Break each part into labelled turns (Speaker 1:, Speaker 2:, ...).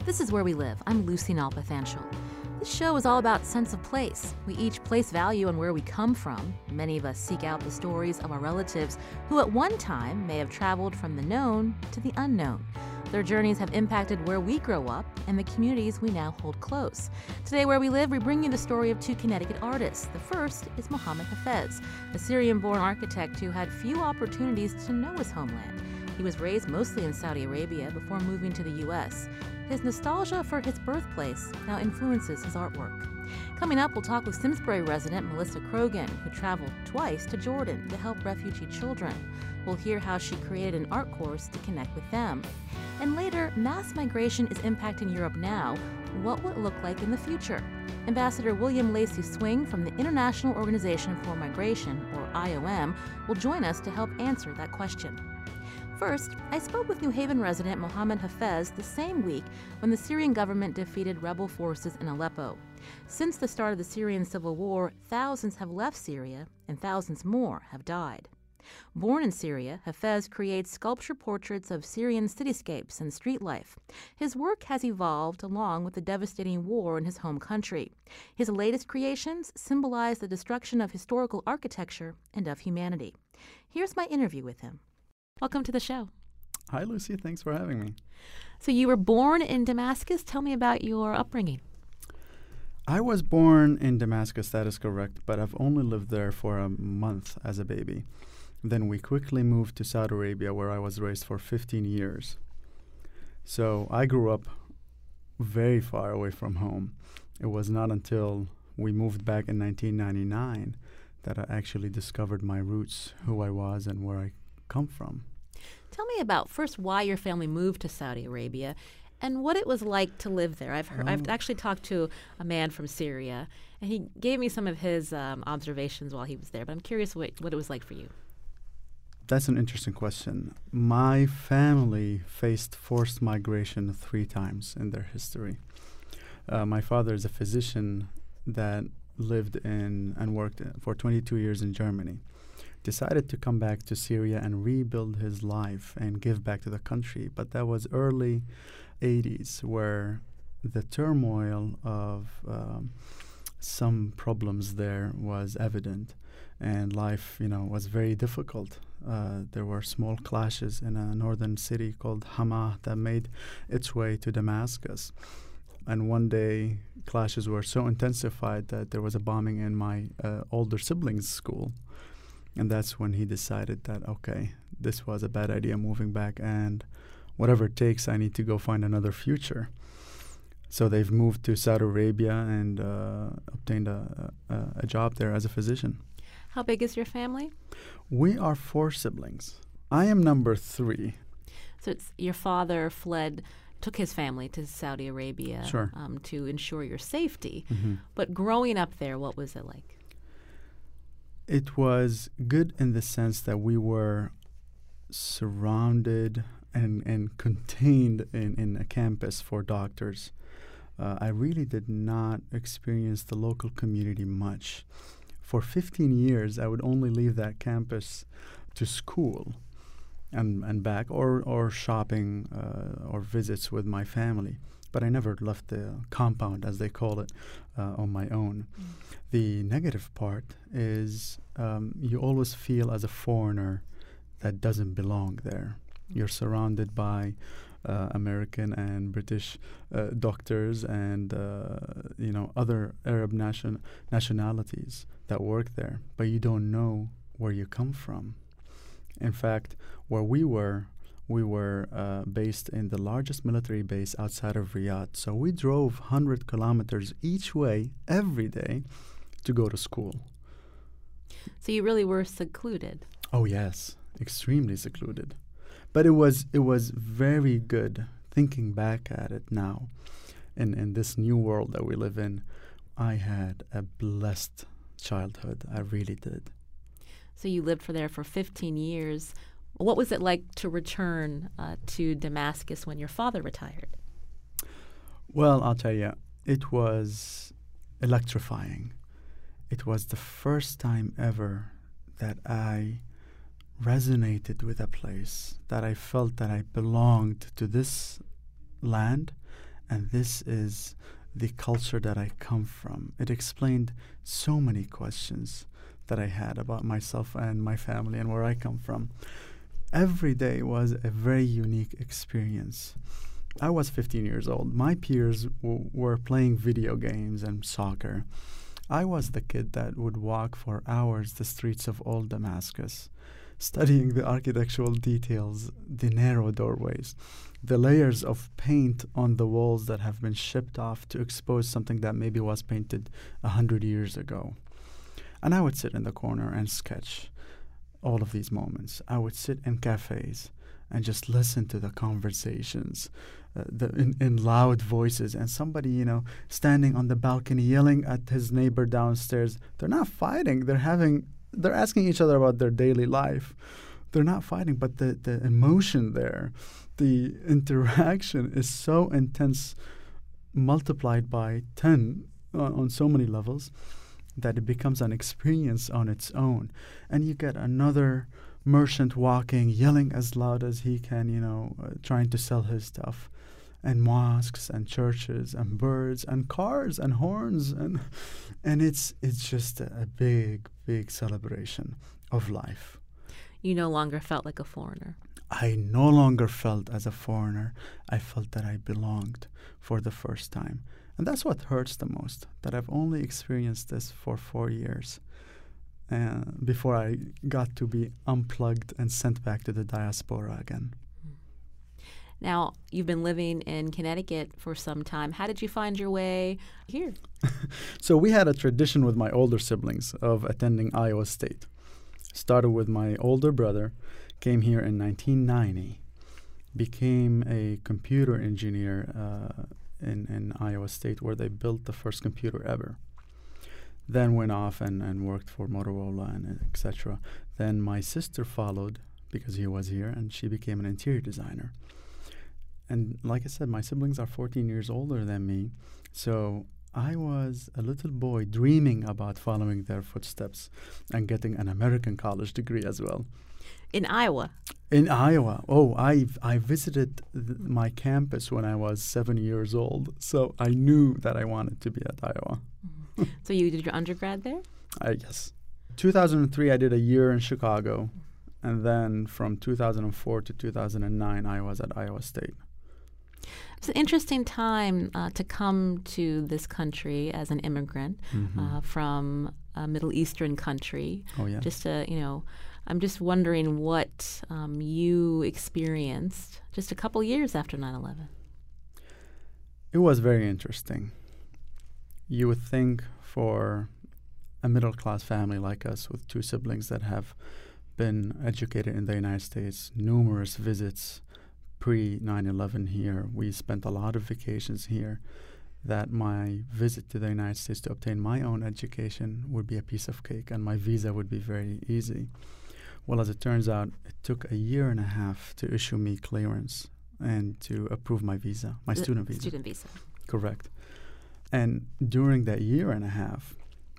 Speaker 1: This is Where We Live. I'm Lucy Nalpathanchel. This show is all about sense of place. We each place value on where we come from. Many of us seek out the stories of our relatives who at one time may have traveled from the known to the unknown. Their journeys have impacted where we grow up and the communities we now hold close. Today, Where We Live, we bring you the story of two Connecticut artists. The first is Mohammed Hafez, a Syrian-born architect who had few opportunities to know his homeland. He was raised mostly in Saudi Arabia before moving to the U.S. His nostalgia for his birthplace now influences his artwork. Coming up, we'll talk with Simsbury resident Melissa Krogan, who traveled twice to Jordan to help refugee children. We'll hear how she created an art course to connect with them. And later, mass migration is impacting Europe now. What will it look like in the future? Ambassador William Lacey Swing from the International Organization for Migration, or IOM, will join us to help answer that question. First, I spoke with New Haven resident Mohammed Hafez the same week when the Syrian government defeated rebel forces in Aleppo. Since the start of the Syrian civil war, thousands have left Syria and thousands more have died. Born in Syria, Hafez creates sculpture portraits of Syrian cityscapes and street life. His work has evolved along with the devastating war in his home country. His latest creations symbolize the destruction of historical architecture and of humanity. Here's my interview with him. Welcome to the show.
Speaker 2: Hi, Lucy. Thanks for having me.
Speaker 1: So you were born in Damascus. Tell me about your upbringing.
Speaker 2: I was born in Damascus, that is correct, but I've only lived there for a month as a baby. Then we quickly moved to Saudi Arabia, where I was raised for 15 years. So I grew up very far away from home. It was not until we moved back in 1999 that I actually discovered my roots, who I was and where I come from.
Speaker 1: Tell me about first why your family moved to Saudi Arabia and what it was like to live there. I've actually talked to a man from Syria, and he gave me some of his observations while he was there, but I'm curious what it was like for you.
Speaker 2: That's an interesting question. My family faced forced migration 3 times in their history. My father is a physician that lived in and worked for 22 years in Germany. Decided to come back to Syria and rebuild his life and give back to the country. But that was early 80s, where the turmoil of some problems there was evident, and life, was very difficult. There were small clashes in a northern city called Hama that made its way to Damascus. And one day, clashes were so intensified that there was a bombing in my older siblings' school. And that's when he decided that, okay, this was a bad idea moving back, and whatever it takes, I need to go find another future. So they've moved to Saudi Arabia and obtained a job there as a physician.
Speaker 1: How big is your family?
Speaker 2: We are 4 siblings. I am number 3.
Speaker 1: So it's your father took his family to Saudi Arabia
Speaker 2: Sure.
Speaker 1: To ensure your safety.
Speaker 2: Mm-hmm.
Speaker 1: But growing up there, what was it like?
Speaker 2: It was good in the sense that we were surrounded and contained in a campus for doctors. I really did not experience the local community much. For 15 years, I would only leave that campus to school and back, or shopping or visits with my family. But I never left the compound, as they call it, on my own. The negative part is you always feel as a foreigner that doesn't belong there. You're surrounded by American and British doctors and other Arab nationalities that work there, but you don't know where you come from. In fact, where we were based in the largest military base outside of Riyadh. So we drove 100 kilometers each way every day to go to school.
Speaker 1: So you really were secluded.
Speaker 2: Oh, yes, extremely secluded. But it was very good thinking back at it now. In this new world that we live in, I had a blessed childhood. I really did.
Speaker 1: So you lived there for 15 years. What was it like to return to Damascus when your father retired?
Speaker 2: Well, I'll tell you, it was electrifying. It was the first time ever that I resonated with a place, that I felt that I belonged to this land And this is the culture that I come from. It explained so many questions that I had about myself and my family and where I come from. Every day was a very unique experience. I was 15 years old. My peers were playing video games and soccer. I was the kid that would walk for hours the streets of old Damascus, studying the architectural details, the narrow doorways, the layers of paint on the walls that have been shipped off to expose something that maybe was painted 100 years ago. And I would sit in the corner and sketch all of these moments. I would sit in cafes and just listen to the conversations in loud voices, and somebody, standing on the balcony yelling at his neighbor downstairs. They're not fighting. They're asking each other about their daily life. They're not fighting, but the emotion there, the interaction is so intense, multiplied by 10 on so many levels, that it becomes an experience on its own. And you get another merchant walking, yelling as loud as he can, trying to sell his stuff. And mosques and churches and birds and cars and horns and it's just a big, big celebration of life.
Speaker 1: You no longer felt like a foreigner.
Speaker 2: I no longer felt as a foreigner. I felt that I belonged for the first time. And that's what hurts the most, that I've only experienced this for 4 years before I got to be unplugged and sent back to the diaspora again.
Speaker 1: Now, you've been living in Connecticut for some time. How did you find your way here?
Speaker 2: So we had a tradition with my older siblings of attending Iowa State. Started with my older brother, came here in 1990, became a computer engineer in Iowa State, where they built the first computer ever. Then went off and worked for Motorola and etc. Then my sister followed because he was here, and she became an interior designer. And like I said, my siblings are 14 years older than me, so I was a little boy dreaming about following their footsteps and getting an American college degree as well.
Speaker 1: In Iowa?
Speaker 2: In Iowa. Oh, I visited my campus when I was 7 years old, so I knew that I wanted to be at Iowa.
Speaker 1: Mm-hmm. So you did your undergrad there?
Speaker 2: Yes. 2003, I did a year in Chicago, and then from 2004 to 2009, I was at Iowa State.
Speaker 1: It's an interesting time to come to this country as an immigrant from a Middle Eastern country.
Speaker 2: Oh, yeah.
Speaker 1: Just I'm just wondering what you experienced just a couple years after 9/11.
Speaker 2: It was very interesting. You would think for a middle-class family like us with 2 siblings that have been educated in the United States, numerous visits pre-9/11 here, we spent a lot of vacations here, that my visit to the United States to obtain my own education would be a piece of cake and my visa would be very easy. Well, as it turns out, it took a year and a half to issue me clearance and to approve my visa, my student visa.
Speaker 1: Student visa.
Speaker 2: Correct. And during that year and a half,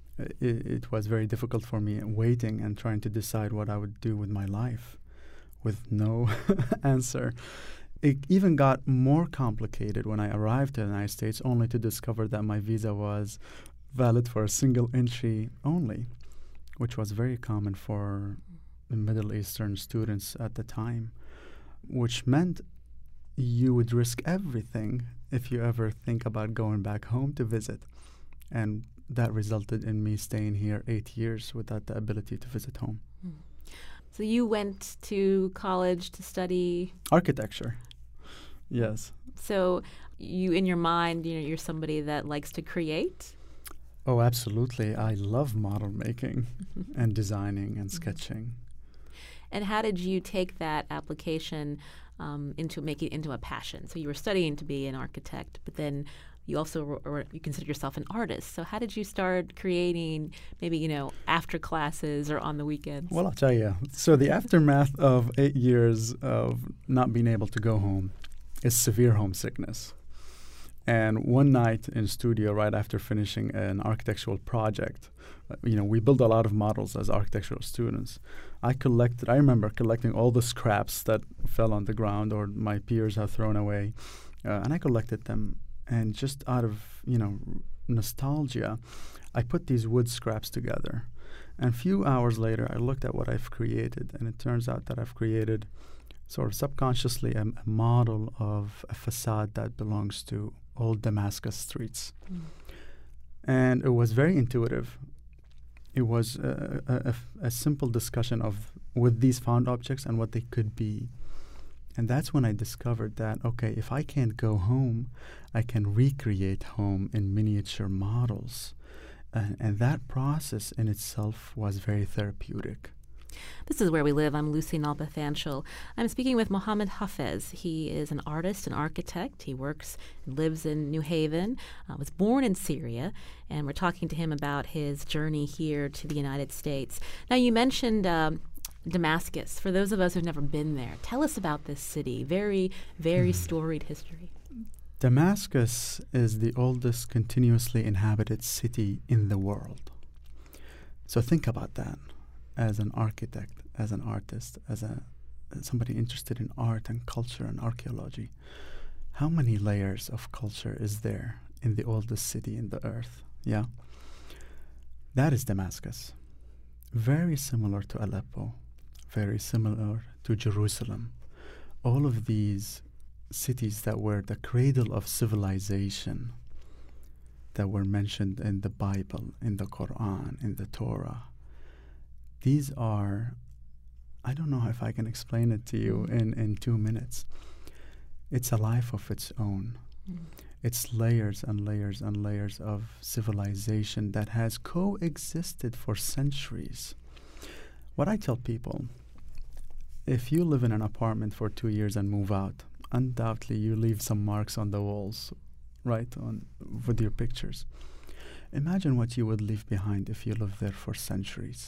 Speaker 2: it was very difficult for me waiting and trying to decide what I would do with my life with no answer. It even got more complicated when I arrived to the United States, only to discover that my visa was valid for a single entry only, which was very common for Middle Eastern students at the time, which meant you would risk everything if you ever think about going back home to visit. And that resulted in me staying here 8 years without the ability to visit home.
Speaker 1: So you went to college to study
Speaker 2: architecture. Yes.
Speaker 1: So you, in your mind, you're somebody that likes to create?
Speaker 2: Oh, absolutely. I love model making and designing and sketching.
Speaker 1: And how did you take that application into making it into a passion? So you were studying to be an architect, but then you also you consider yourself an artist. So how did you start creating, maybe, after classes or on the weekends?
Speaker 2: Well, I'll tell you. So the aftermath of 8 years of not being able to go home is severe homesickness. And one night in studio, right after finishing an architectural project, we build a lot of models as architectural students. I remember collecting all the scraps that fell on the ground or my peers have thrown away, and I collected them And just out of, nostalgia, I put these wood scraps together. And a few hours later, I looked at what I've created, and it turns out that I've created sort of subconsciously a model of a facade that belongs to old Damascus streets. And it was very intuitive. It was a simple discussion with these found objects and what they could be. And that's when I discovered that, okay, if I can't go home, I can recreate home in miniature models. And that process in itself was very therapeutic.
Speaker 1: This is Where We Live. I'm Lucy Nalpathanchel. I'm speaking with Mohammed Hafez. He is an artist, an architect. He works and lives in New Haven, was born in Syria, and we're talking to him about his journey here to the United States. Now, you mentioned Damascus. For those of us who've never been there, tell us about this city. Very, very storied history.
Speaker 2: Damascus is the oldest continuously inhabited city in the world. So think about that. As an architect, as an artist, as somebody interested in art and culture and archaeology, how many layers of culture is there in the oldest city in the earth? Yeah? That is Damascus. Very similar to Aleppo, very similar to Jerusalem. All of these cities that were the cradle of civilization that were mentioned in the Bible, in the Quran, in the Torah. These are, I don't know if I can explain it to you in 2 minutes. It's a life of its own. It's layers and layers and layers of civilization that has coexisted for centuries. What I tell people, if you live in an apartment for 2 years and move out, undoubtedly you leave some marks on the walls, right, with your pictures. Imagine what you would leave behind if you lived there for centuries.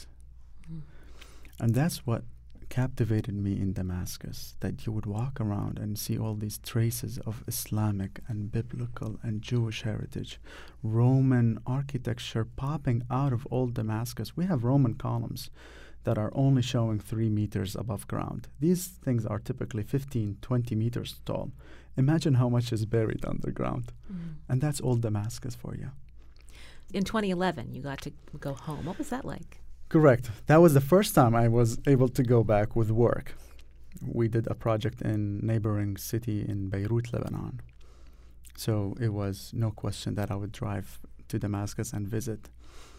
Speaker 2: And that's what captivated me in Damascus, that you would walk around and see all these traces of Islamic and biblical and Jewish heritage, Roman architecture popping out of old Damascus. We have Roman columns that are only showing 3 meters above ground. These things are typically 15, 20 meters tall. Imagine how much is buried underground. And that's old Damascus for you.
Speaker 1: In 2011, you got to go home. What was that like?
Speaker 2: Correct. That was the first time I was able to go back with work. We did a project in neighboring city in Beirut, Lebanon. So it was no question that I would drive to Damascus and visit.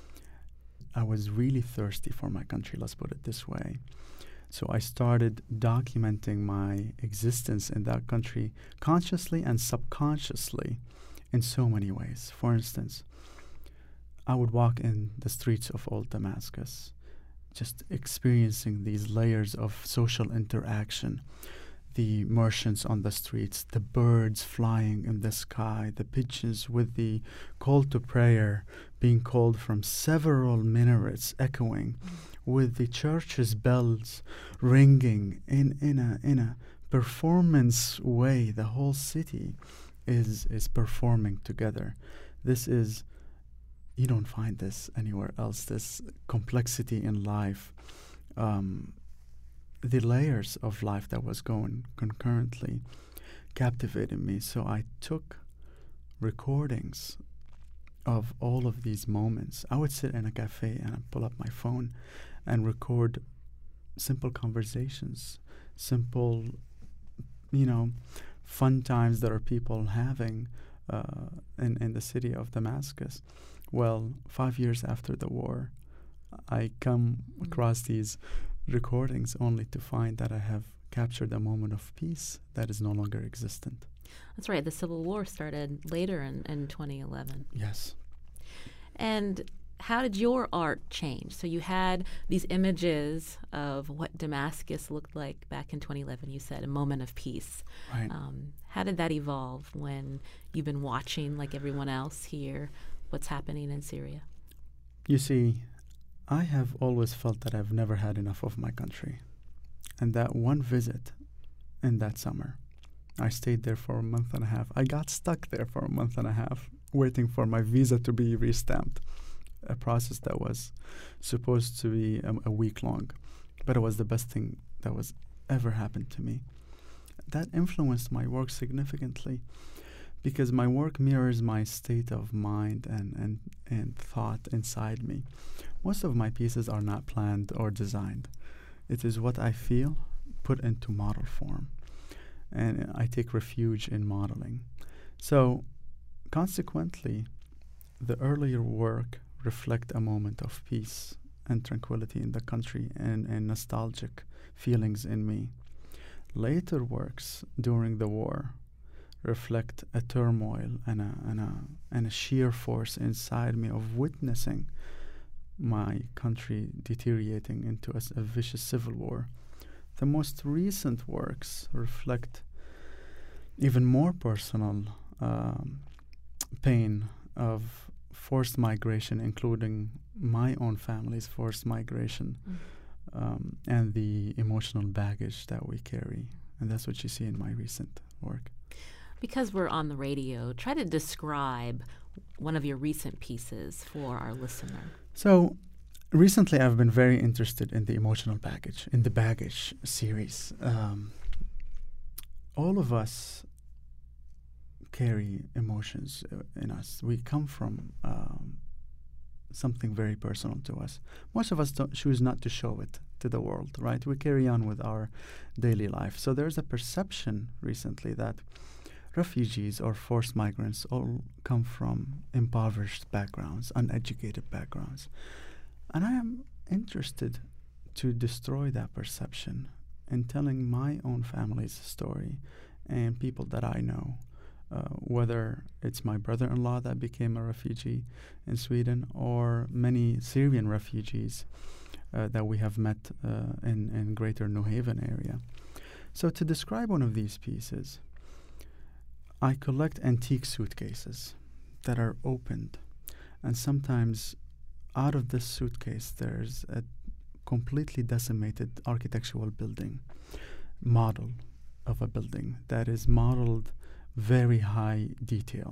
Speaker 2: I was really thirsty for my country, let's put it this way. So I started documenting my existence in that country consciously and subconsciously in so many ways. For instance, I would walk in the streets of old Damascus, just experiencing these layers of social interaction. The merchants on the streets, the birds flying in the sky, the pigeons with the call to prayer being called from several minarets echoing, with the church's bells ringing in a performance way. The whole city is performing together. You don't find this anywhere else, this complexity in life. The layers of life that was going concurrently captivated me. So I took recordings of all of these moments. I would sit in a cafe and I'd pull up my phone and record simple conversations, simple, fun times that are people having in the city of Damascus. Well, 5 years after the war, I come across these recordings only to find that I have captured a moment of peace that is no longer existent.
Speaker 1: That's right. The Civil War started later in 2011.
Speaker 2: Yes.
Speaker 1: And how did your art change? So you had these images of what Damascus looked like back in 2011. You said a moment of peace.
Speaker 2: Right.
Speaker 1: How did that evolve when you've been watching, like everyone else here, what's happening in Syria?
Speaker 2: You see, I have always felt that I've never had enough of my country. And that one visit in that summer, I stayed there for a month and a half. I got stuck there for a month and a half, waiting for my visa to be re-stamped, a process that was supposed to be a week long. But it was the best thing that was ever happened to me. That influenced my work significantly because my work mirrors my state of mind and thought inside me. Most of my pieces are not planned or designed. It is what I feel put into model form, and I take refuge in modeling. So, consequently, the earlier work reflect a moment of peace and tranquility in the country and nostalgic feelings in me. Later works during the war reflect a turmoil and a sheer force inside me of witnessing my country deteriorating into a vicious civil war. The most recent works reflect even more personal pain of forced migration, including my own family's forced migration, and the emotional baggage that we carry. And that's what you see in my recent work.
Speaker 1: Because we're on the radio, try to describe one of your recent pieces for our listener.
Speaker 2: So, recently I've been very interested in the emotional baggage, in the Baggage series. All of us carry emotions in us. We come from something very personal to us. Most of us choose not to show it to the world, right? We carry on with our daily life. So there's a perception recently that refugees or forced migrants all come from impoverished backgrounds, uneducated backgrounds. And I am interested to destroy that perception in telling my own family's story and people that I know, whether it's my brother-in-law that became a refugee in Sweden or many Syrian refugees that we have met in greater New Haven area. So to describe one of these pieces, I collect antique suitcases that are opened, and sometimes out of this suitcase there's a completely decimated architectural building, model of a building that is modeled very high detail.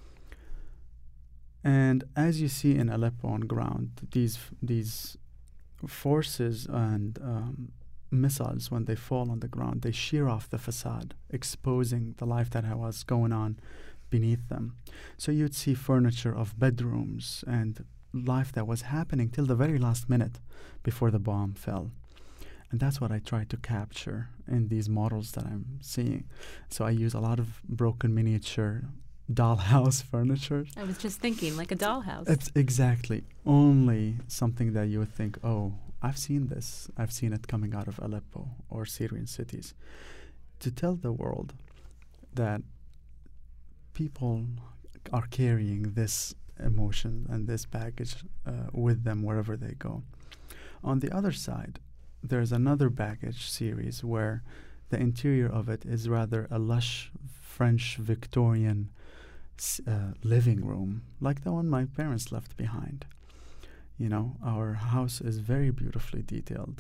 Speaker 2: And as you see in Aleppo on ground, these forces and missiles, when they fall on the ground, they shear off the facade, exposing the life that was going on beneath them. So you'd see furniture of bedrooms and life that was happening till the very last minute before the bomb fell. And that's what I try to capture in these models that I'm seeing. So I use a lot of broken miniature dollhouse furniture.
Speaker 1: I was just thinking, like a dollhouse.
Speaker 2: It's exactly only something that you would think, oh, I've seen this. I've seen it coming out of Aleppo or Syrian cities. To tell the world that people are carrying this emotion and this baggage with them wherever they go. On the other side, there's another Baggage series where the interior of it is rather a lush French Victorian living room, like the one my parents left behind. You know, our house is very beautifully detailed.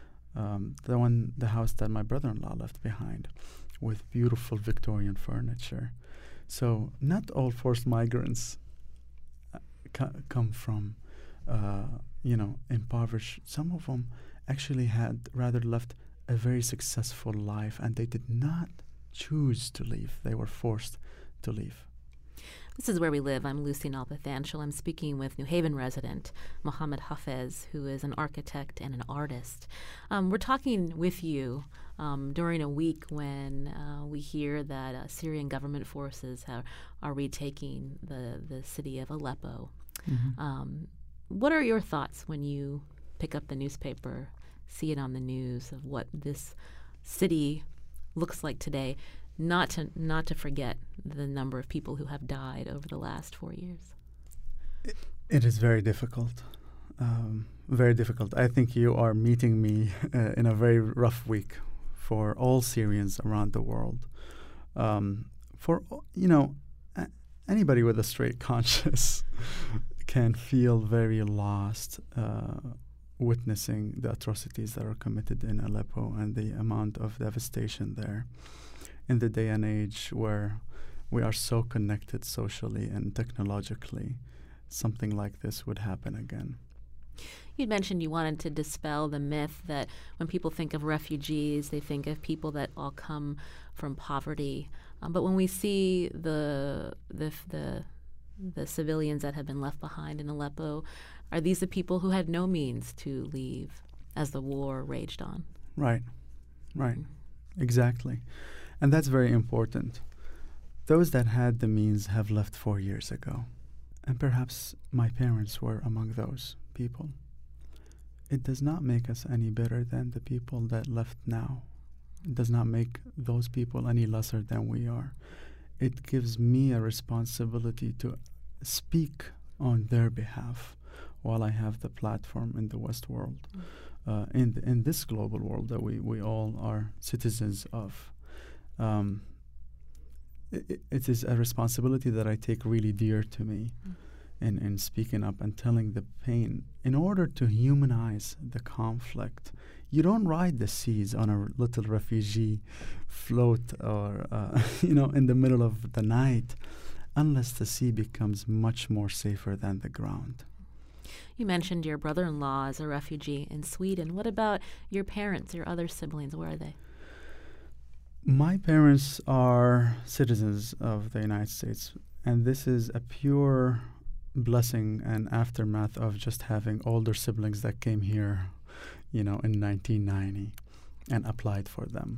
Speaker 2: The house that my brother-in-law left behind, with beautiful Victorian furniture. So not all forced migrants come from, impoverished. Some of them actually had rather left a very successful life, and they did not choose to leave. They were forced to leave.
Speaker 1: This is Where We Live. I'm Lucy Nalpathanchel. I'm speaking with New Haven resident Mohammed Hafez, who is an architect and an artist. We're talking with you during a week when we hear that Syrian government forces are retaking the city of Aleppo. Mm-hmm. What are your thoughts when you pick up the newspaper, see it on the news of what this city looks like today? Not to forget the number of people who have died over the last 4 years.
Speaker 2: It is very difficult. Very difficult. I think you are meeting me in a very rough week for all Syrians around the world. Anybody with a straight conscience can feel very lost witnessing the atrocities that are committed in Aleppo and the amount of devastation there. In the day and age where we are so connected socially and technologically, something like this would happen again.
Speaker 1: You mentioned you wanted to dispel the myth that when people think of refugees, they think of people that all come from poverty. But when we see the civilians that have been left behind in Aleppo, are these the people who had no means to leave as the war raged on?
Speaker 2: Right. Exactly. And that's very important. Those that had the means have left 4 years ago. And perhaps my parents were among those people. It does not make us any better than the people that left now. It does not make those people any lesser than we are. It gives me a responsibility to speak on their behalf while I have the platform in the West world, in this global world that we all are citizens of. It is a responsibility that I take really dear to me in speaking up and telling the pain. In order to humanize the conflict, you don't ride the seas on a little refugee float or, in the middle of the night unless the sea becomes much more safer than the ground.
Speaker 1: You mentioned your brother-in-law as a refugee in Sweden. What about your parents, your other siblings? Where are they?
Speaker 2: My parents are citizens of the United States, and this is a pure blessing and aftermath of just having older siblings that came here, in 1990 and applied for them.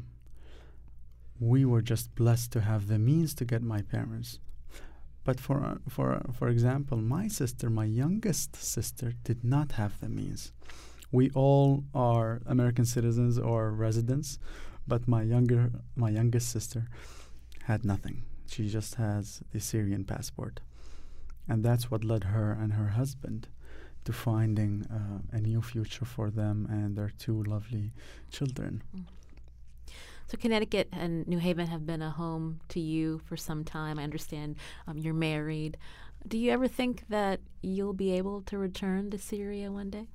Speaker 2: We were just blessed to have the means to get my parents. But for example, my youngest sister, did not have the means. We all are American citizens or residents, but my youngest sister had nothing. She just has the Syrian passport. And that's what led her and her husband to finding a new future for them and their two lovely children.
Speaker 1: So Connecticut and New Haven have been a home to you for some time. I understand you're married. Do you ever think that you'll be able to return to Syria one day?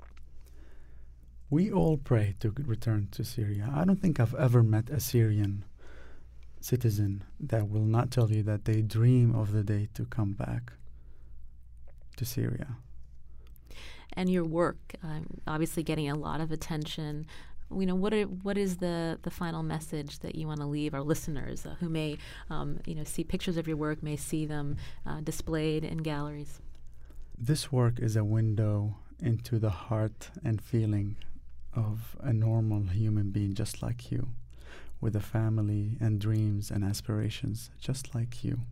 Speaker 2: We all pray to return to Syria. I don't think I've ever met a Syrian citizen that will not tell you that they dream of the day to come back to Syria.
Speaker 1: And your work, obviously getting a lot of attention. What is the final message that you want to leave our listeners who may see pictures of your work, may see them displayed in galleries?
Speaker 2: This work is a window into the heart and feeling of a normal human being just like you, with a family and dreams and aspirations just like you.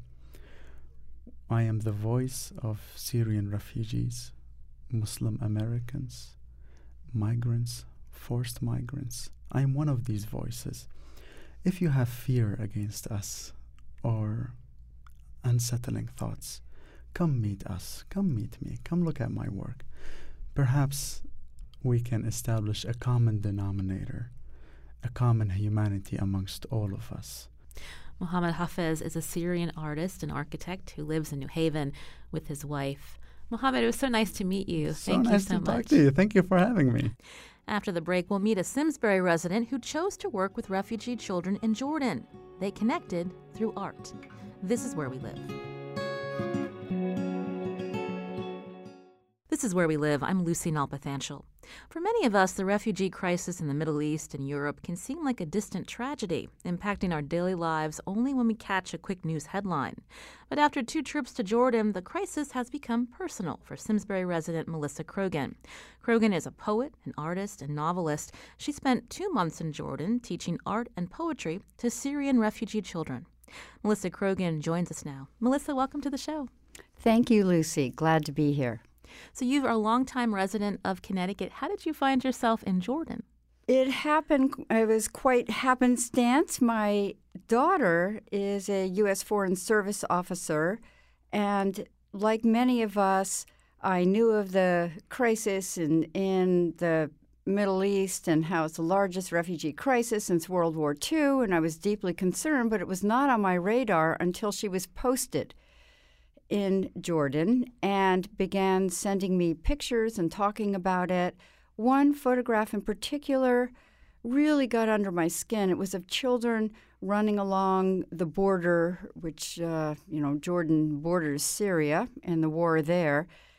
Speaker 2: I am the voice of Syrian refugees, Muslim Americans, migrants, forced migrants. I am one of these voices. If you have fear against us or unsettling thoughts, come meet us, come meet me, come look at my work. Perhaps we can establish a common denominator, a common humanity amongst all of us.
Speaker 1: Mohammed Hafez is a Syrian artist and architect who lives in New Haven with his wife. Mohammed, it was so nice to meet you. Thank you so much.
Speaker 2: So nice to talk to you. Thank you for having me.
Speaker 1: After the break, we'll meet a Simsbury resident who chose to work with refugee children in Jordan. They connected through art. This is Where We Live. This is Where We Live. I'm Lucy Nalpathanchel. For many of us, the refugee crisis in the Middle East and Europe can seem like a distant tragedy, impacting our daily lives only when we catch a quick news headline. But after 2 trips to Jordan, the crisis has become personal for Simsbury resident Melissa Croghan. Croghan is a poet, an artist, and novelist. She spent 2 months in Jordan teaching art and poetry to Syrian refugee children. Melissa Croghan joins us now. Melissa, welcome to the show.
Speaker 3: Thank you, Lucy. Glad to be here.
Speaker 1: So you are a longtime resident of Connecticut. How did you find yourself in Jordan?
Speaker 3: It was quite happenstance. My daughter is a U.S. Foreign Service officer, and like many of us, I knew of the crisis in the Middle East and how it's the largest refugee crisis since World War II, and I was deeply concerned, but it was not on my radar until she was posted in Jordan and began sending me pictures and talking about it. One photograph in particular really got under my skin. It was of children running along the border, which, Jordan borders Syria and the war there.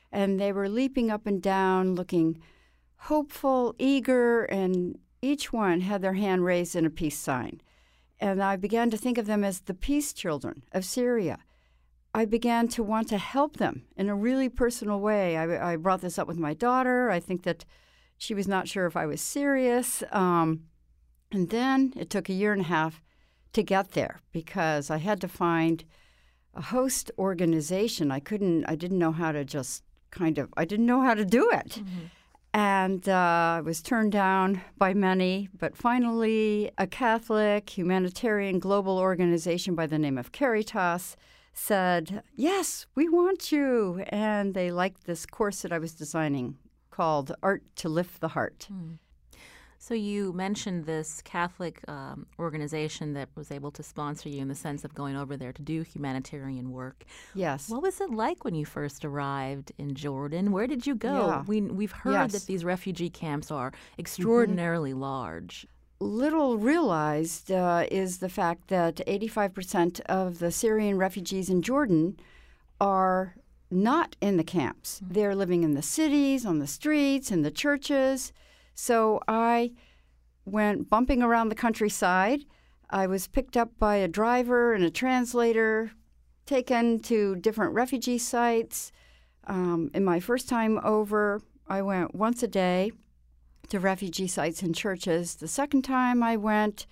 Speaker 3: and they were leaping up and down, looking hopeful, eager, and each one had their hand raised in a peace sign. And I began to think of them as the peace children of Syria. I began to want to help them in a really personal way. I brought this up with my daughter. I think that she was not sure if I was serious. And then it took a year and a half to get there because I had to find a host organization. I didn't know how to I didn't know how to do it. Mm-hmm. And I was turned down by many, but finally a Catholic humanitarian global organization by the name of Caritas said, yes, we want you. And they liked this course that I was designing called Art to Lift the Heart.
Speaker 1: Mm. So you mentioned this Catholic organization that was able to sponsor you in the sense of going over there to do humanitarian work.
Speaker 3: Yes.
Speaker 1: What was it like when you first arrived in Jordan? Where did you go?
Speaker 3: Yeah.
Speaker 1: We've heard that these refugee camps are extraordinarily large.
Speaker 3: Little realized is the fact that 85% of the Syrian refugees in Jordan are not in the camps. Mm-hmm. They're living in the cities, on the streets, in the churches. So I went bumping around the countryside. I was picked up by a driver and a translator, taken to different refugee sites. In my first time over, I went once a day to refugee sites and churches. The second time I went,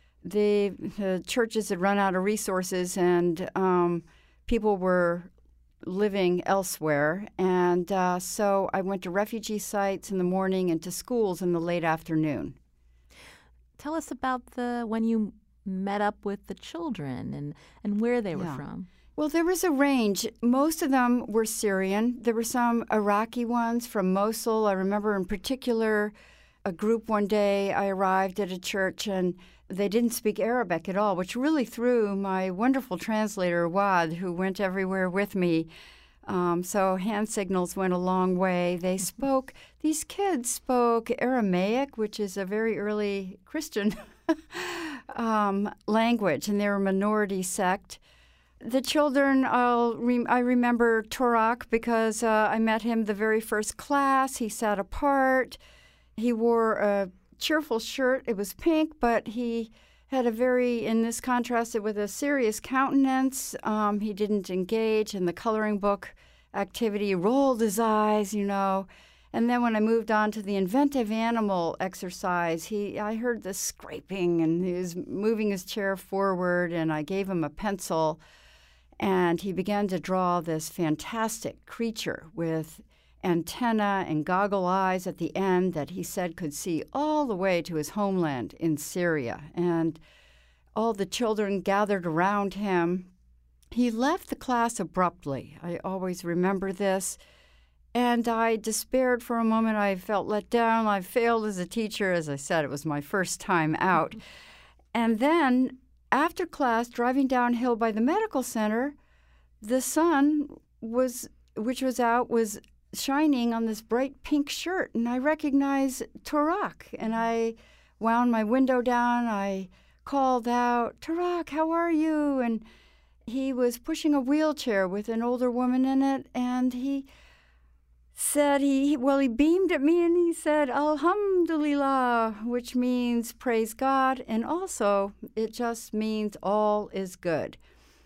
Speaker 3: the churches had run out of resources and people were living elsewhere. And so I went to refugee sites in the morning and to schools in the late afternoon.
Speaker 1: Tell us about when you met up with the children and where they were from.
Speaker 3: Well, there was a range. Most of them were Syrian. There were some Iraqi ones from Mosul. I remember in particular a group one day I arrived at a church and they didn't speak Arabic at all, which really threw my wonderful translator, Wad, who went everywhere with me. So hand signals went a long way. These kids spoke Aramaic, which is a very early Christian language, and they're a minority sect. The children, I remember Torak because I met him the very first class. He sat apart. He wore a cheerful shirt. It was pink, but he had in this contrasted with a serious countenance. He didn't engage in the coloring book activity, rolled his eyes, And then when I moved on to the inventive animal exercise, I heard this scraping, and he was moving his chair forward, and I gave him a pencil, and he began to draw this fantastic creature with antenna and goggle eyes at the end that he said could see all the way to his homeland in Syria. And all the children gathered around him. He left the class abruptly. I always remember this. And I despaired for a moment. I felt let down. I failed as a teacher. As I said, it was my first time out. And then after class, driving downhill by the medical center, the sun which was out, was shining on this bright pink shirt, and I recognized Torak, and I wound my window down. I called out, "Torak, how are you?" And he was pushing a wheelchair with an older woman in it, and he said, he beamed at me and he said, "Alhamdulillah," which means praise God, and also it just means all is good.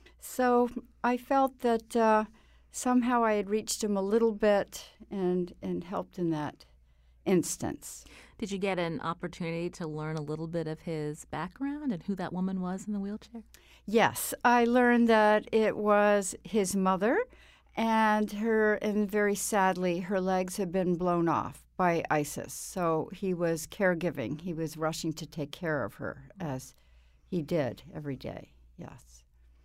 Speaker 3: So I felt that somehow I had reached him a little bit and helped in that instance.
Speaker 1: Did you get an opportunity to learn a little bit of his background and who that woman was in the wheelchair?
Speaker 3: Yes, I learned that it was his mother, and very sadly, her legs had been blown off by ISIS. So he was caregiving. He was rushing to take care of her, as he did every day, yes.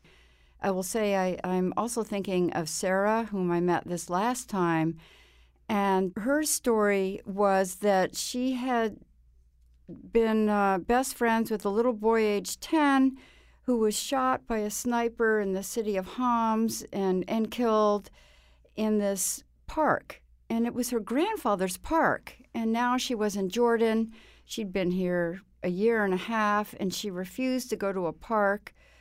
Speaker 3: I will say I'm also thinking of Sarah, whom I met this last time, and her story was that she had been best friends with a little boy aged 10 who was shot by a sniper in the city of Homs and killed in this park. And it was her grandfather's park. And now she was in Jordan. She'd been here a year and a half, and she refused to go to a park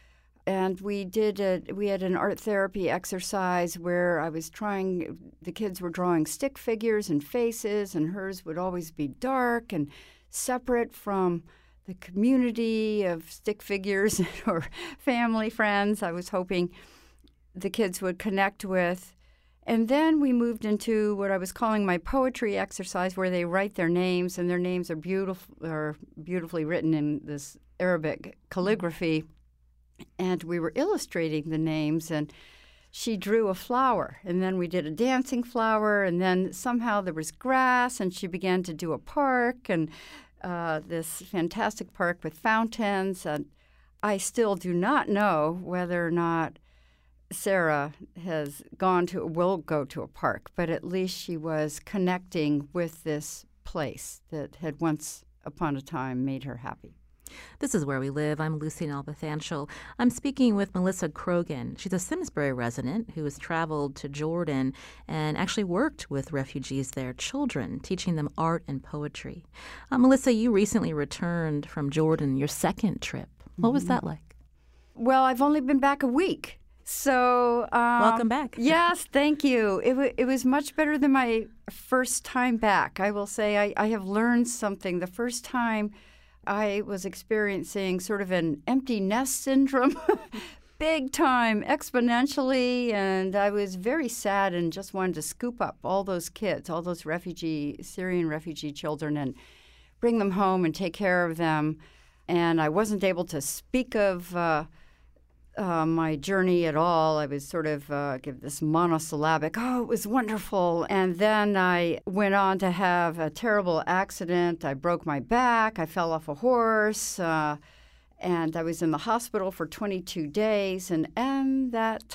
Speaker 3: And we had an art therapy exercise where the kids were drawing stick figures and faces, and hers would always be dark and separate from the community of stick figures or family friends I was hoping the kids would connect with. And then we moved into what I was calling my poetry exercise, where they write their names, and their names are beautifully written in this Arabic calligraphy. And we were illustrating the names, and she drew a flower. And then we did a dancing flower, and then somehow there was grass, and she began to do a park, and this fantastic park with fountains. And I still do not know whether or not Sarah will go to a park, but at least she was connecting with this place that had once upon a time made her happy.
Speaker 1: This is Where We Live. I'm Lucy Nalpathanchel. I'm speaking with Melissa Krogan. She's a Simsbury resident who has traveled to Jordan and actually worked with refugees, their children, teaching them art and poetry. Melissa, you recently returned from Jordan, your second trip. What was that like?
Speaker 3: Well, I've only been back a week. So
Speaker 1: welcome back.
Speaker 3: Yes, thank you. It was much better than my first time back. I will say I have learned something. The first time I was experiencing sort of an empty nest syndrome, big time, exponentially, and I was very sad and just wanted to scoop up all those kids, all those Syrian refugee children, and bring them home and take care of them. And I wasn't able to speak of my journey at all. I was sort of give this monosyllabic, it was wonderful. And then I went on to have a terrible accident. I broke my back. I fell off a horse. And I was in the hospital for 22 days. And in this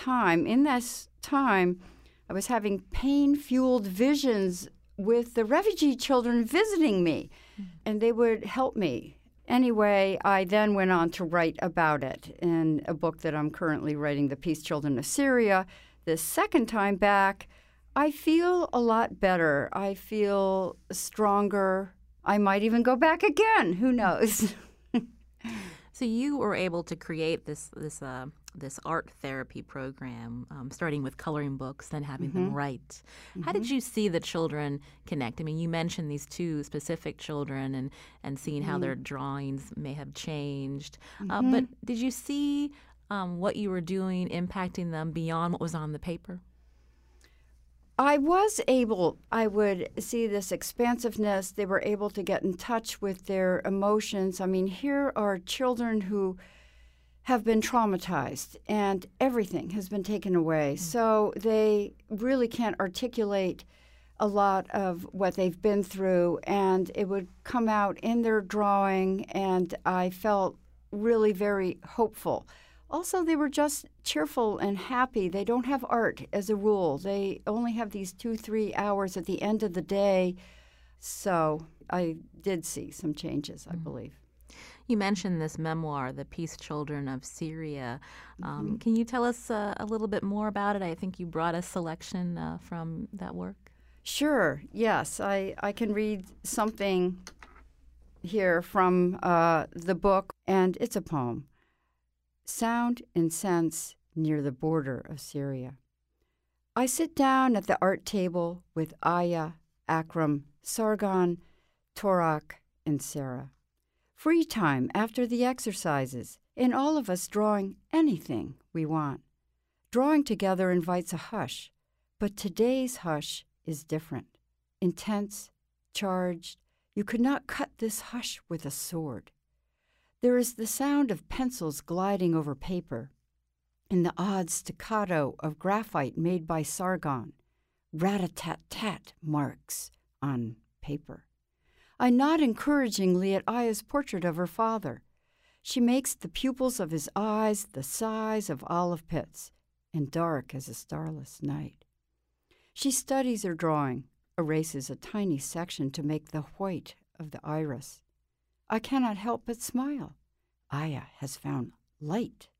Speaker 3: time, I was having pain-fueled visions with the refugee children visiting me. And they would help me. Anyway, I then went on to write about it in a book that I'm currently writing, The Peace Children of Syria. The second time back, I feel a lot better. I feel stronger. I might even go back again. Who knows?
Speaker 1: So you were able to create this art therapy program, starting with coloring books, then having them write. How did you see the children connect? I mean, you mentioned these two specific children and seeing how their drawings may have changed. But did you see what you were doing impacting them beyond what was on the paper?
Speaker 3: I would see this expansiveness. They were able to get in touch with their emotions. I mean, here are children who have been traumatized and everything has been taken away. So they really can't articulate a lot of what they've been through, and it would come out in their drawing, and I felt really very hopeful. Also, they were just cheerful and happy. They don't have art as a rule. They only have these 2-3 hours at the end of the day. So I did see some changes, I believe.
Speaker 1: You mentioned this memoir, The Peace Children of Syria. Can you tell us a little bit more about it? I think you brought a selection from that work.
Speaker 3: Sure, yes. I can read something here from the book, and it's a poem. Sound and sense near the border of Syria. I sit down at the art table with Aya, Akram, Sargon, Torak, and Sarah. Free time after the exercises, and all of us drawing anything we want. Drawing together invites a hush, but today's hush is different. Intense, charged. You could not cut this hush with a sword. There is the sound of pencils gliding over paper, and the odd staccato of graphite made by Sargon, rat-a-tat-tat marks on paper. I nod encouragingly at Aya's portrait of her father. She makes the pupils of his eyes the size of olive pits and dark as a starless night. She studies her drawing, erases a tiny section to make the white of the iris. I cannot help but smile. Aya has found light.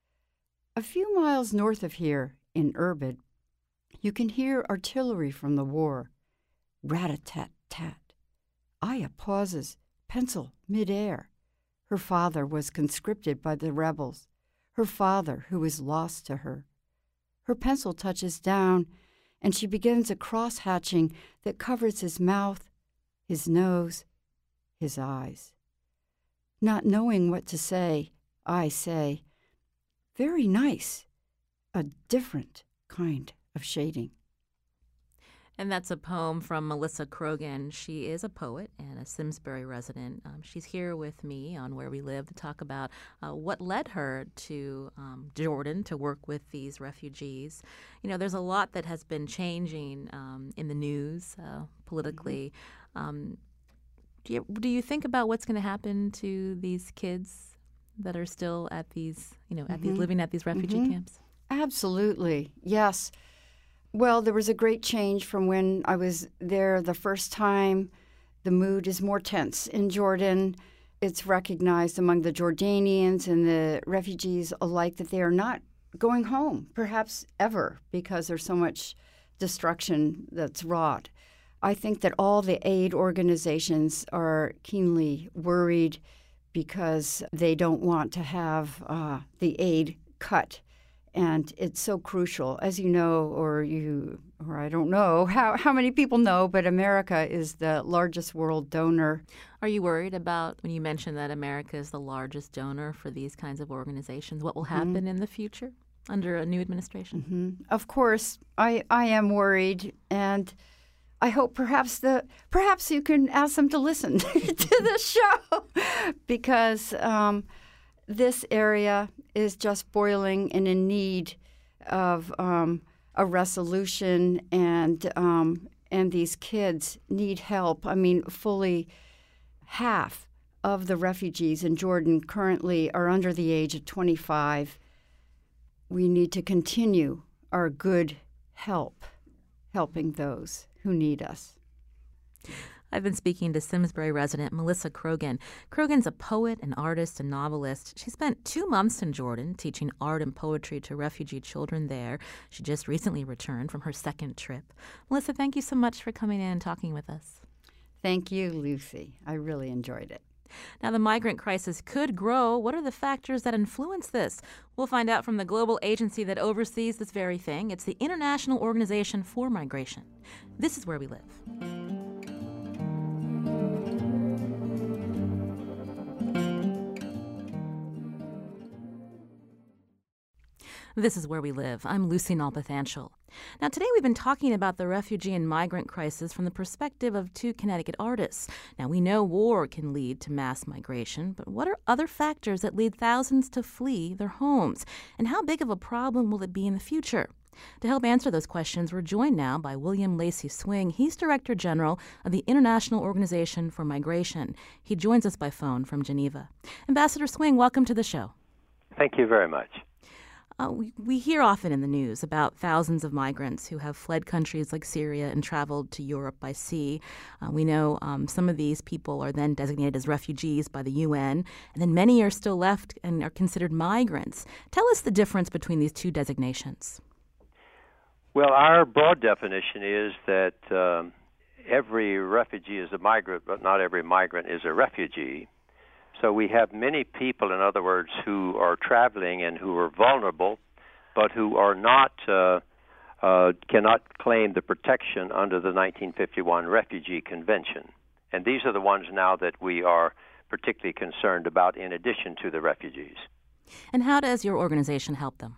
Speaker 3: A few miles north of here, in Irbid, you can hear artillery from the war. Rat-a-tat-tat. Aya pauses, pencil mid-air. Her father was conscripted by the rebels. her father who is lost to her. Her pencil touches down, and she begins a cross-hatching that covers his mouth, his nose, his eyes. Not knowing what to say, I say, "Very nice," a different kind of shading.
Speaker 1: And that's a poem from Melissa Croghan. She is a poet and a Simsbury resident. She's here with me on Where We Live to talk about what led her to Jordan to work with these refugees. You know, there's a lot that has been changing in the news politically. Do you think about what's going to happen to these kids that are still at these, living at these refugee camps?
Speaker 3: Absolutely, yes. Well, there was a great change from when I was there the first time. The mood is more tense in Jordan. It's recognized among the Jordanians and the refugees alike that they are not going home, perhaps ever, because there's so much destruction that's wrought. I think that all the aid organizations are keenly worried because they don't want to have the aid cut. And it's so crucial, as you know, or I don't know how many people know, but America is the largest world donor.
Speaker 1: Are you worried about, when you mentioned that America is the largest donor for these kinds of organizations, what will happen in the future under a new administration?
Speaker 3: Of course, I am worried, and I hope perhaps you can ask them to listen to the show, because this area is just boiling and in need of a resolution, and these kids need help. I mean, fully half of the refugees in Jordan currently are under the age of 25. We need to continue our good helping those who need us.
Speaker 1: I've been speaking to Simsbury resident Melissa Croghan. Croghan's a poet, an artist, and novelist. She spent 2 months in Jordan teaching art and poetry to refugee children there. She just recently returned from her second trip. Melissa, thank you so much for coming in and talking with us.
Speaker 3: Thank you, Lucy. I really enjoyed it.
Speaker 1: Now, the migrant crisis could grow. What are the factors that influence this? We'll find out from the global agency that oversees this very thing. It's the International Organization for Migration. This is Where We Live. This is Where We Live. I'm Lucy Nalpathanchel. Now, today we've been talking about the refugee and migrant crisis from the perspective of 2 Connecticut artists. Now, we know war can lead to mass migration, but what are other factors that lead thousands to flee their homes? And how big of a problem will it be in the future? To help answer those questions, we're joined now by William Lacey Swing. He's Director General of the International Organization for Migration. He joins us by phone from Geneva. Ambassador Swing, welcome to the show.
Speaker 4: Thank you very much.
Speaker 1: We hear often in the news about thousands of migrants who have fled countries like Syria and traveled to Europe by sea. We know some of these people are then designated as refugees by the UN, and then many are still left and are considered migrants. Tell us the difference between these 2 designations.
Speaker 4: Well, our broad definition is that every refugee is a migrant, but not every migrant is a refugee. So we have many people, in other words, who are traveling and who are vulnerable, but who are not cannot claim the protection under the 1951 Refugee Convention. And these are the ones now that we are particularly concerned about, in addition to the refugees.
Speaker 1: And how does your organization help them?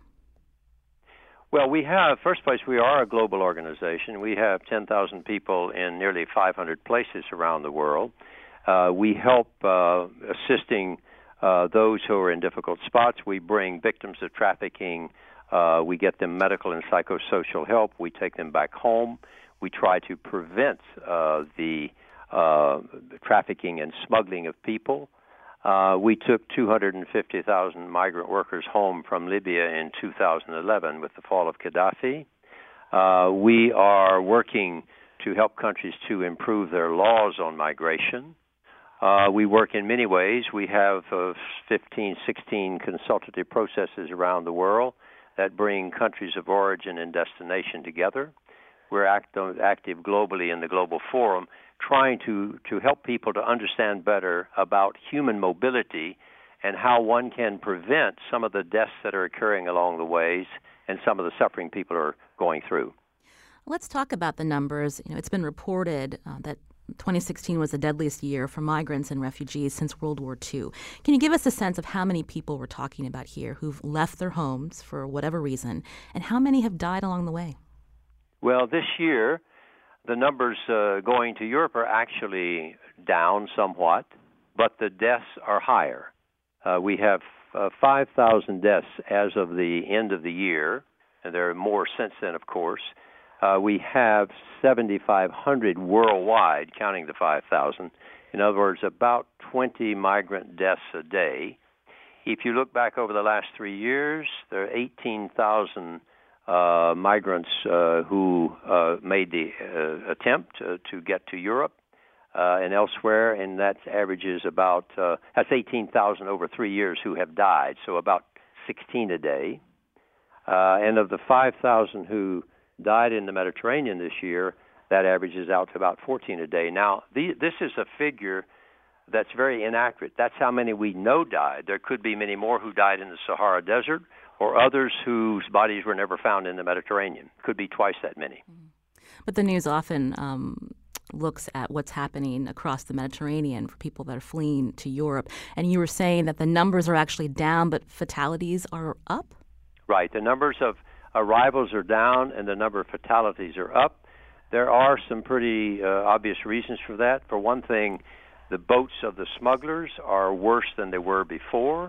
Speaker 4: Well, we have, first place, we are a global organization. We have 10,000 people in nearly 500 places around the world. We help assisting those who are in difficult spots. We bring victims of trafficking. We get them medical and psychosocial help. We take them back home. We try to prevent the trafficking and smuggling of people. We took 250,000 migrant workers home from Libya in 2011 with the fall of Gaddafi. We are working to help countries to improve their laws on migration. We work in many ways. We have 15, 16 consultative processes around the world that bring countries of origin and destination together. We're active globally in the Global Forum, trying to help people to understand better about human mobility and how one can prevent some of the deaths that are occurring along the ways and some of the suffering people are going through.
Speaker 1: Let's talk about the numbers. It's been reported that 2016 was the deadliest year for migrants and refugees since World War II. Can you give us a sense of how many people we're talking about here who've left their homes for whatever reason, and how many have died along the way?
Speaker 4: Well, this year, the numbers going to Europe are actually down somewhat, but the deaths are higher. We have 5,000 deaths as of the end of the year, and there are more since then, of course. We have 7,500 worldwide, counting the 5,000. In other words, about 20 migrant deaths a day. If you look back over the last 3 years, there are 18,000 migrants who made the attempt to get to Europe and elsewhere, and that averages about, that's 18,000 over 3 years who have died, so about 16 a day. And of the 5,000 who died in the Mediterranean this year, that averages out to about 14 a day. Now, this is a figure that's very inaccurate. That's how many we know died. There could be many more who died in the Sahara Desert or others whose bodies were never found in the Mediterranean. Could be twice that many.
Speaker 1: But the news often looks at what's happening across the Mediterranean for people that are fleeing to Europe. And you were saying that the numbers are actually down, but fatalities are up?
Speaker 4: Right. The numbers of arrivals are down and the number of fatalities are up. There are some pretty obvious reasons for that. For one thing, the boats of the smugglers are worse than they were before.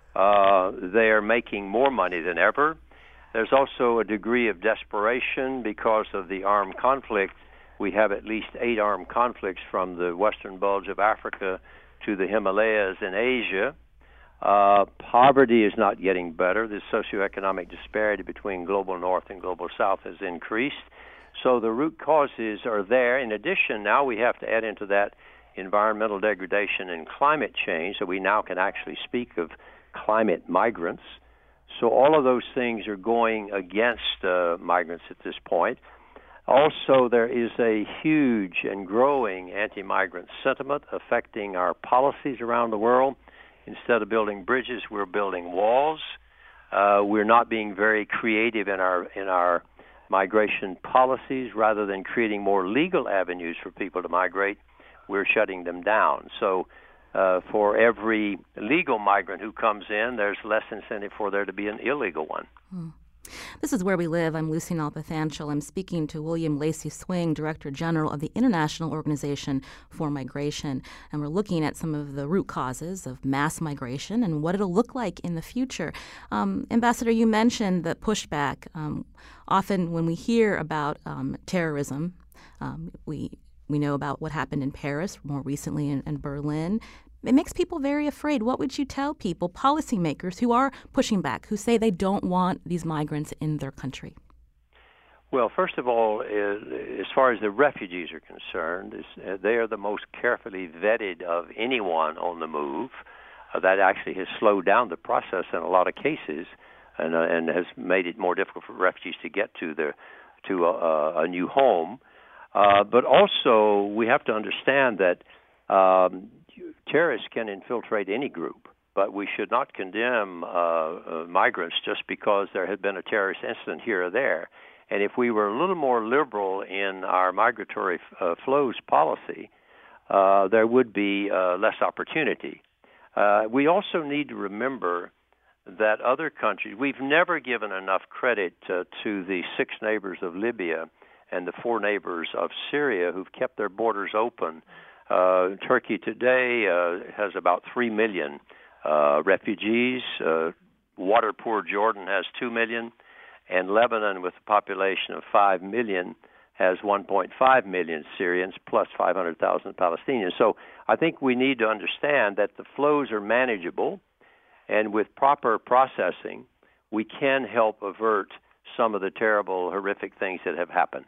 Speaker 4: They are making more money than ever. There's also a degree of desperation because of the armed conflict. We have at least 8 armed conflicts from the western bulge of Africa to the Himalayas in Asia. Poverty is not getting better. The socioeconomic disparity between global north and global south has increased. So the root causes are there. In addition, now we have to add into that environmental degradation and climate change, so we now can actually speak of climate migrants. So all of those things are going against migrants at this point. Also, there is a huge and growing anti-migrant sentiment affecting our policies around the world. Instead of building bridges, we're building walls. We're not being very creative in our migration policies. Rather than creating more legal avenues for people to migrate, we're shutting them down. So for every legal migrant who comes in, there's less incentive for there to be an illegal one.
Speaker 1: This is Where We Live. I'm Lucy Nalpathanchil. I'm speaking to William Lacy Swing, Director General of the International Organization for Migration. And we're looking at some of the root causes of mass migration and what it'll look like in the future. Ambassador, you mentioned the pushback. Often when we hear about terrorism, we know about what happened in Paris, more recently in Berlin. It makes people very afraid. What would you tell people, policymakers who are pushing back, who say they don't want these migrants in their country?
Speaker 4: Well, first of all, as far as the refugees are concerned, they are the most carefully vetted of anyone on the move. That actually has slowed down the process in a lot of cases and has made it more difficult for refugees to get to a new home. But also, we have to understand that terrorists can infiltrate any group, but we should not condemn migrants just because there had been a terrorist incident here or there. And if we were a little more liberal in our migratory flows policy, there would be less opportunity. We also need to remember that other countries, we've never given enough credit to the 6 neighbors of Libya and the 4 neighbors of Syria who've kept their borders open. Turkey today has about 3 million refugees. Water-poor Jordan has 2 million. And Lebanon, with a population of 5 million, has 1.5 million Syrians plus 500,000 Palestinians. So I think we need to understand that the flows are manageable, and with proper processing, we can help avert some of the terrible, horrific things that have happened.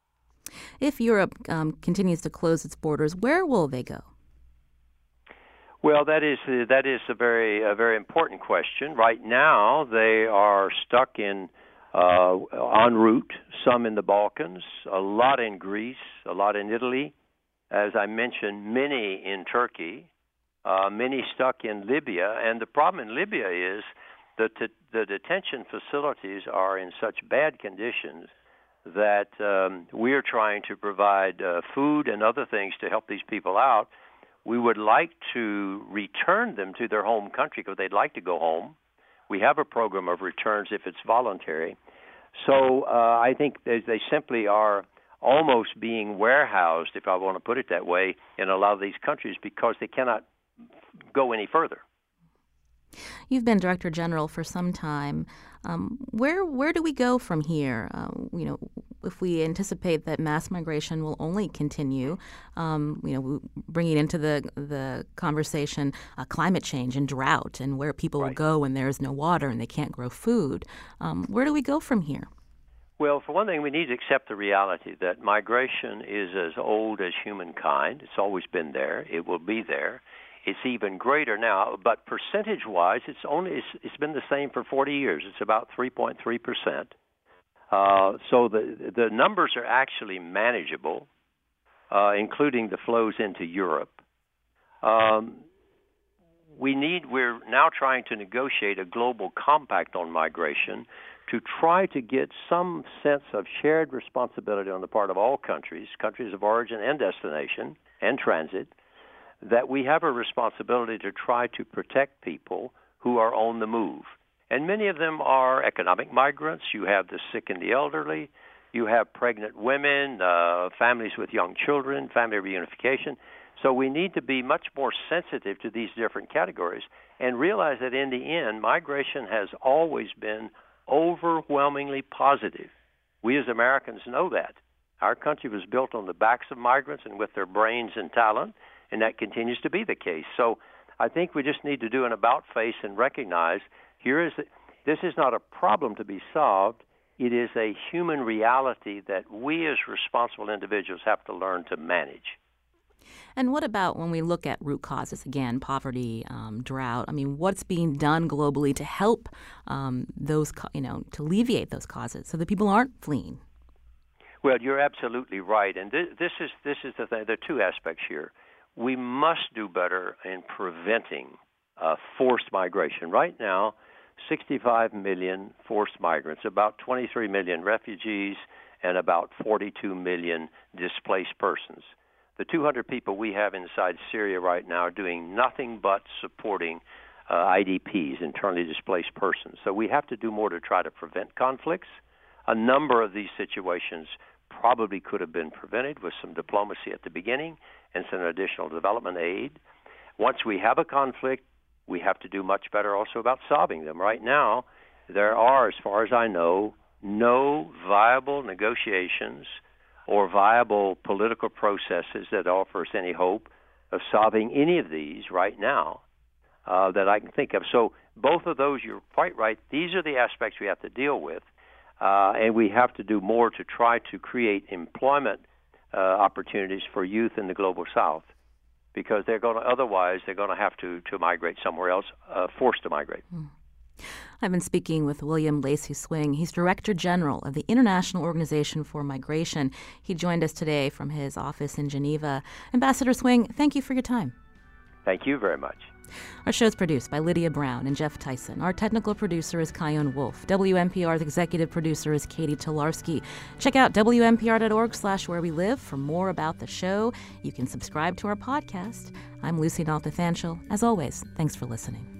Speaker 1: If Europe continues to close its borders, where will they go?
Speaker 4: Well, that is a very important question. Right now, they are stuck in en route, some in the Balkans, a lot in Greece, a lot in Italy, as I mentioned, many in Turkey. many stuck in Libya. And the problem in Libya is that the detention facilities are in such bad conditions that we're trying to provide food and other things to help these people out. We would like to return them to their home country because they'd like to go home. We have a program of returns if it's voluntary. So I think they simply are almost being warehoused, if I want to put it that way, in a lot of these countries because they cannot go any further.
Speaker 1: You've been Director General for some time. Where do we go from here? If we anticipate that mass migration will only continue, bringing into the conversation climate change and drought and where people will go when there's no water and they can't grow food. Where do we go from here?
Speaker 4: Well, for one thing, we need to accept the reality that migration is as old as humankind. It's always been there. It will be there. It's even greater now, but percentage-wise, it's been the same for 40 years. It's about 3.3%. So the numbers are actually manageable, including the flows into Europe. We're now trying to negotiate a global compact on migration to try to get some sense of shared responsibility on the part of all countries of origin and destination and transit, that we have a responsibility to try to protect people who are on the move. And many of them are economic migrants. You have the sick and the elderly. You have pregnant women, families with young children, family reunification. So we need to be much more sensitive to these different categories and realize that in the end, migration has always been overwhelmingly positive. We as Americans know that. Our country was built on the backs of migrants and with their brains and talent, and that continues to be the case. So I think we just need to do an about-face and recognize this is not a problem to be solved. It is a human reality that we as responsible individuals have to learn to manage.
Speaker 1: And what about when we look at root causes, again, poverty, drought? I mean, what's being done globally to help to alleviate those causes so that people aren't fleeing?
Speaker 4: Well, you're absolutely right. And this is the thing. There are two aspects here. We must do better in preventing forced migration. Right now, 65 million forced migrants, about 23 million refugees, and about 42 million displaced persons. The 200 people we have inside Syria right now are doing nothing but supporting IDPs, internally displaced persons. So we have to do more to try to prevent conflicts. A number of these situations probably could have been prevented with some diplomacy at the beginning and some additional development aid. Once we have a conflict, we have to do much better also about solving them. Right now, there are, as far as I know, no viable negotiations or viable political processes that offer us any hope of solving any of these right now that I can think of. So both of those, you're quite right. These are the aspects we have to deal with, and we have to do more to try to create employment opportunities for youth in the global South, because otherwise they're going to have to migrate somewhere else, forced to migrate.
Speaker 1: I've been speaking with William Lacy Swing. He's Director General of the International Organization for Migration. He joined us today from his office in Geneva. Ambassador Swing, thank you for your time.
Speaker 4: Thank you very much.
Speaker 1: Our show is produced by Lydia Brown and Jeff Tyson. Our technical producer is Kyone Wolf. WNPR's executive producer is Katie Tolarski. Check out WNPR.org/where we live for more about the show. You can subscribe to our podcast. I'm Lucy Nalpathanchil. As always, thanks for listening.